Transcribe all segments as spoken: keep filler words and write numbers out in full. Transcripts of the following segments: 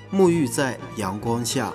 沐浴在阳光下。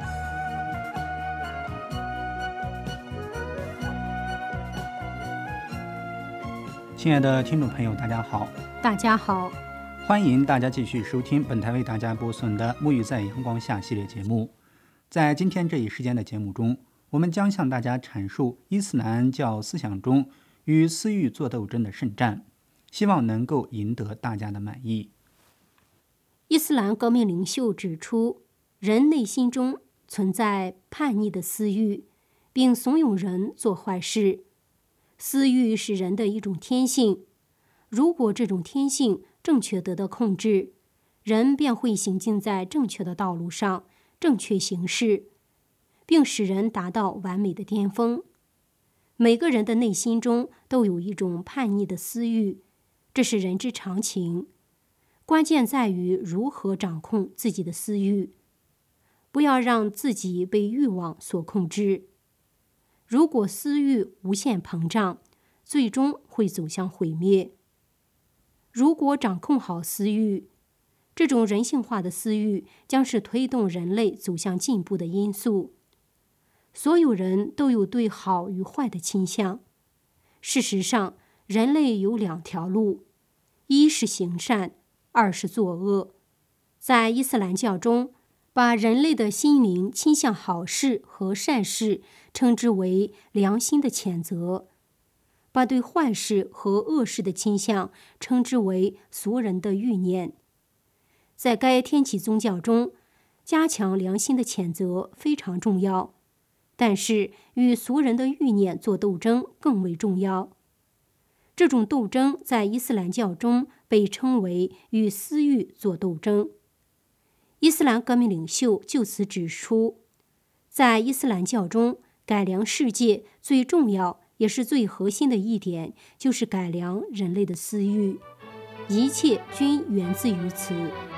亲爱的听众朋友，大家好。 大家好， 欢迎大家继续收听本台为大家播送的沐浴在阳光下系列节目。在今天这一时间的节目中，我们将向大家阐述伊斯兰教思想中与私欲作斗争的圣战，希望能够赢得大家的满意。 伊斯兰革命领袖指出，人内心中存在叛逆的私欲，并怂恿人做坏事。私欲是人的一种天性，如果这种天性正确得到控制，人便会行进在正确的道路上，正确行事，并使人达到完美的巅峰。每个人的内心中都有一种叛逆的私欲，这是人之常情。关键在于如何掌控自己的私欲，不要让自己被欲望所控制。如果私欲无限膨胀，最终会走向毁灭。如果掌控好私欲，这种人性化的私欲将是推动人类走向进步的因素。所有人都有对好与坏的倾向。事实上，人类有两条路，一是行善，二是作恶。在伊斯兰教中，把人类的心灵倾向好事和善事称之为良心的谴责，把对坏事和恶事的倾向称之为俗人的欲念。在该天启宗教中，加强良心的谴责非常重要，但是与俗人的欲念做斗争更为重要。这种斗争在伊斯兰教中被称为与私欲做斗争。伊斯兰革命领袖就此指出，在伊斯兰教中，改良世界最重要也是最核心的一点，就是改良人类的私欲，一切均源自于此。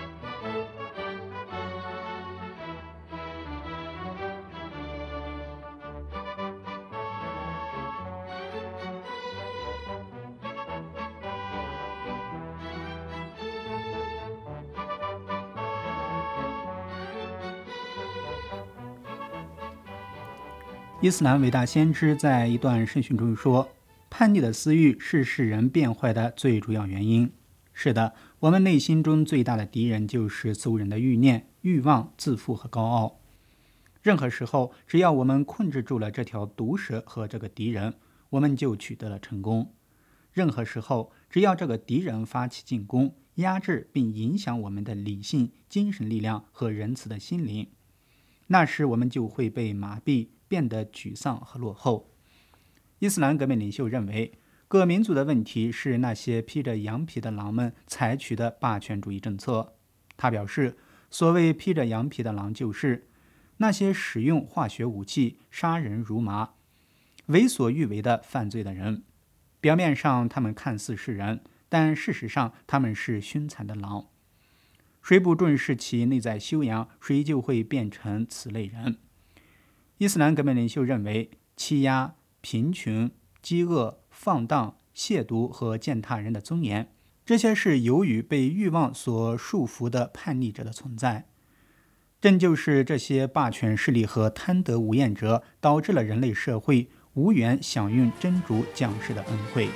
伊斯兰伟大先知在一段圣训中说，叛逆的私欲是使人变坏的最主要原因。是的，我们内心中最大的敌人就是俗人的欲念、欲望、自负和高傲。任何时候，只要我们控制住了这条毒蛇和这个敌人，我们就取得了成功。任何时候，只要这个敌人发起进攻，压制并影响我们的理性、精神力量和仁慈的心灵，那时我们就会被麻痹，变得沮丧和落后。伊斯兰革命领袖认为，各民族的问题是那些披着羊皮的狼们采取的霸权主义政策。他表示，所谓披着羊皮的狼，就是那些使用化学武器杀人如麻、为所欲为的犯罪的人。表面上他们看似是人，但事实上他们是凶残的狼。谁不重视其内在修养，谁就会变成此类人。伊斯兰革命领袖认为，欺压、贫穷、饥饿、放荡、亵渎和践踏人的尊严，这些是由于被欲望所束缚的叛逆者的存在。正就是这些霸权势力和贪得无厌者，导致了人类社会无缘享用真主降世的恩惠。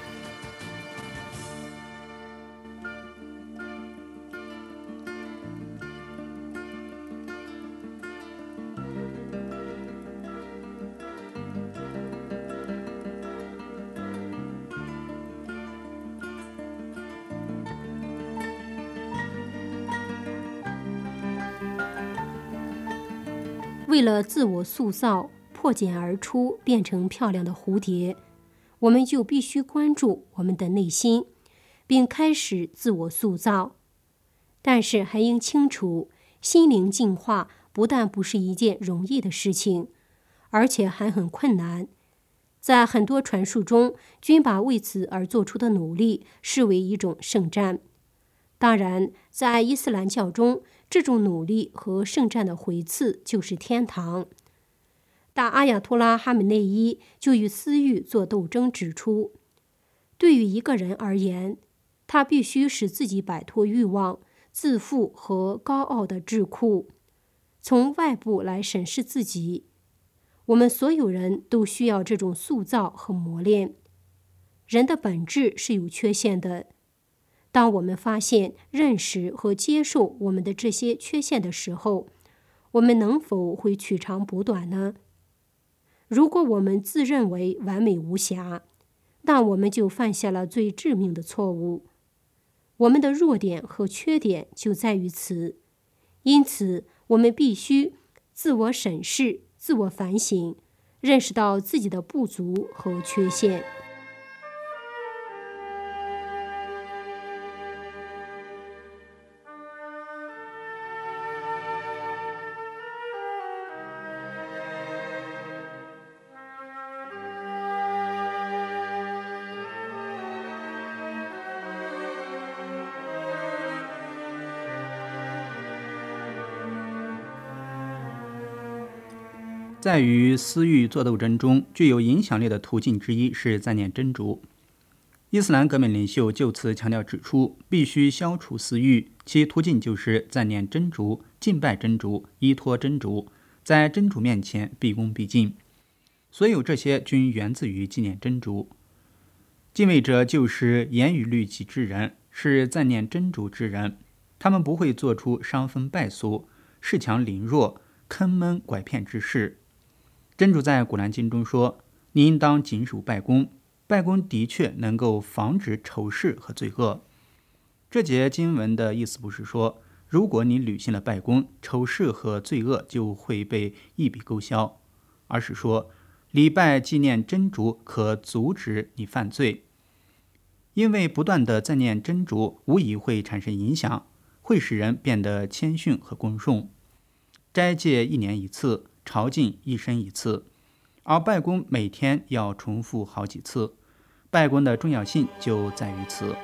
为了自我塑造，破茧而出，变成漂亮的蝴蝶，我们就必须关注我们的内心，并开始自我塑造。但是还应清楚，心灵净化不但不是一件容易的事情，而且还很困难。在很多传述中，均把为此而做出的努力视为一种圣战。当然，在伊斯兰教中，这种努力和圣战的回赐就是天堂。大阿亚托拉哈梅内伊就与私欲做斗争，指出，对于一个人而言，他必须使自己摆脱欲望， 自负和高傲的智库，从外部来审视自己。我们所有人都需要这种塑造和磨练。人的本质是有缺陷的。当我们发现、认识和接受我们的这些缺陷的时候，我们能否会取长补短呢？如果我们自认为完美无瑕，那我们就犯下了最致命的错误。我们的弱点和缺点就在于此，因此我们必须自我审视、自我反省，认识到自己的不足和缺陷。 在与私欲作斗争中，具有影响力的途径之一是赞念真主。伊斯兰革命领袖就此强调指出，必须消除私欲，其途径就是赞念真主、敬拜真主、依托真主，在真主面前毕恭毕敬。所有这些均源自于纪念真主。敬畏者就是严于律己之人，是赞念真主之人，他们不会做出伤风败俗、恃强凌弱、坑蒙拐骗之事。真主在古兰经中说，你应当谨守拜功，拜功的确能够防止丑事和罪恶。这节经文的意思不是说，如果你履行了拜功，丑事和罪恶就会被一笔勾销，而是说礼拜纪念真主可阻止你犯罪。因为不断的赞念真主无疑会产生影响，会使人变得谦逊和恭顺。斋戒一年一次，朝觐一生一次，而拜功每天要重复好几次。拜功的重要性就在于此。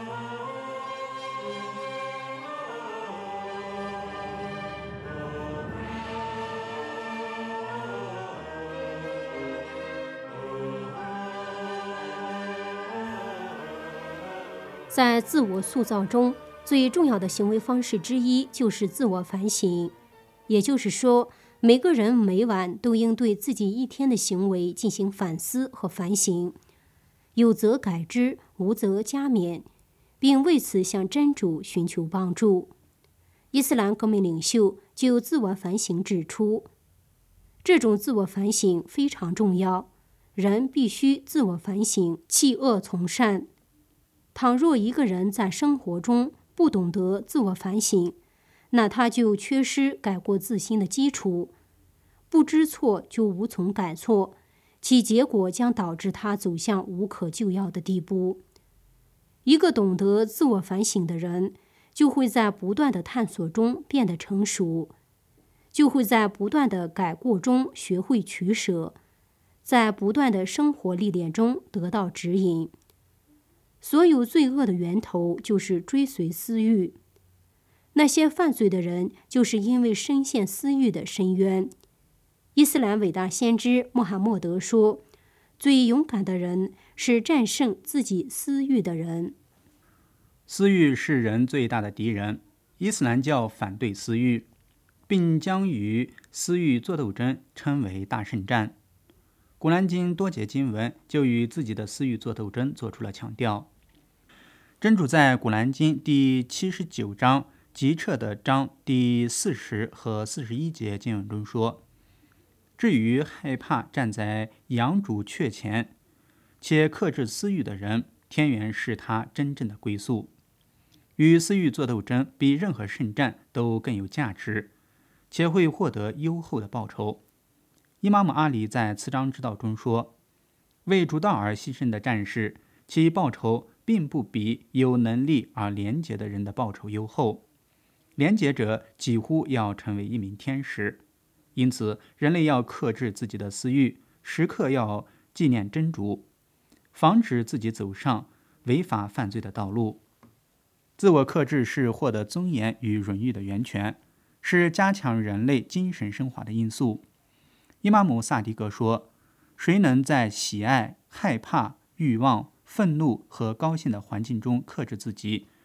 在自我塑造中，最重要的行为方式之一就是自我反省。也就是说，每个人每晚都应对自己一天的行为进行反思和反省，有则改之，无则加勉，并为此向真主寻求帮助。伊斯兰革命领袖就自我反省指出，这种自我反省非常重要，人必须自我反省，弃恶从善。倘若一个人在生活中不懂得自我反省，那他就缺失改过自新的基础，不知错就无从改错，其结果将导致他走向无可救药的地步。一个懂得自我反省的人，就会在不断的探索中变得成熟，就会在不断的改过中学会取舍，在不断的生活历练中得到指引。所有罪恶的源头就是追随私欲，那些犯罪的人就是因为深陷私欲的深渊。伊斯兰伟大先知穆罕默德说，最勇敢的人是战胜自己私欲的人。 私欲是人最大的敌人，伊斯兰教反对私欲，并将与私欲作斗争称为大圣战。古兰经多节经文就与自己的私欲作斗争做出了强调。真主在古兰经第七十九章极彻的章第四十和四十一节经文中说，至于害怕站在养主阙前且克制私欲的人，天元是他真正的归宿。与私欲作斗争比任何圣战都更有价值，且会获得优厚的报酬。伊玛目阿里在次章之道中说，为主道而牺牲的战士，其报酬并不比有能力而廉洁的人的报酬优厚。廉洁者几乎要成为一名天使。因此，人类要克制自己的私欲，时刻要纪念真主，防止自己走上违法犯罪的道路。自我克制是获得尊严与荣誉的源泉，是加强人类精神升华的因素。伊玛目萨迪格说，谁能在喜爱、害怕、欲望、愤怒和高兴的环境中克制自己，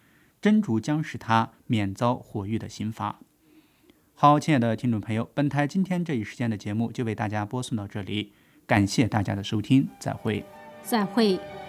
真主将使他免遭火狱的刑罚。好，亲爱的听众朋友，本台今天这一时间的节目就为大家播送到这里，感谢大家的收听，再会。 再会。